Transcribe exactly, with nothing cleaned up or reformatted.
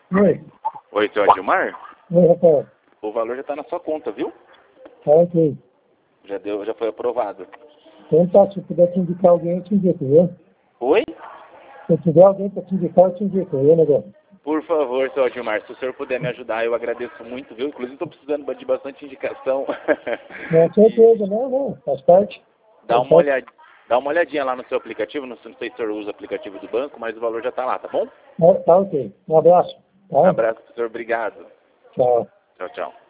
Oi. Oi, seu Adilmar? Oi, Rafael. O valor já está na sua conta, viu? Tá ok. Já deu, já foi aprovado. Então tá, se eu puder te indicar alguém, eu te indico, viu? Oi? Se eu tiver alguém para te indicar, eu te indico, viu, negócio? Por favor, seu Adilmar, se o senhor puder me ajudar, eu agradeço muito, viu? Inclusive, estou precisando de bastante indicação. Com certeza, não, não, faz parte. Dá Faz uma, parte. olhad... Dá uma olhadinha lá no seu aplicativo, não sei se o senhor usa o aplicativo do banco, mas o valor já está lá, tá bom? Tá, tá ok. Um abraço. Um Tá? abraço, senhor. Obrigado. Tchau. Tchau, tchau.